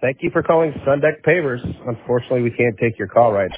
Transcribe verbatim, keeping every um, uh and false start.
Thank you for calling Sundeck Pavers. Unfortunately, we can't take your call right